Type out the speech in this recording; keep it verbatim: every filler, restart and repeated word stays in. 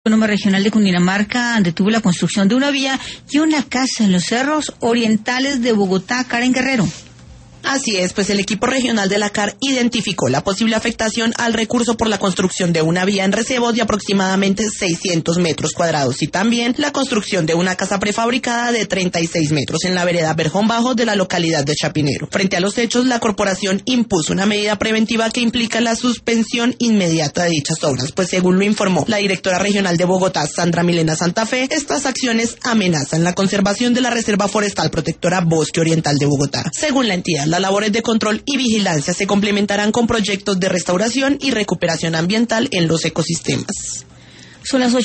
Autónoma Regional de Cundinamarca detuvo la construcción de una vía y una casa en los cerros orientales de Bogotá. Karen Guerrero. Así es, pues el equipo regional de la C A R identificó la posible afectación al recurso por la construcción de una vía en recebo de aproximadamente seiscientos metros cuadrados y también la construcción de una casa prefabricada de treinta y seis metros en la vereda Verjón Bajo de la localidad de Chapinero. Frente a los hechos, la corporación impuso una medida preventiva que implica la suspensión inmediata de dichas obras, pues según lo informó la directora regional de Bogotá, Sandra Milena Santa Fe, estas acciones amenazan la conservación de la Reserva Forestal Protectora Bosque Oriental de Bogotá. Según la entidad, las labores de control y vigilancia se complementarán con proyectos de restauración y recuperación ambiental en los ecosistemas. Son las ocho.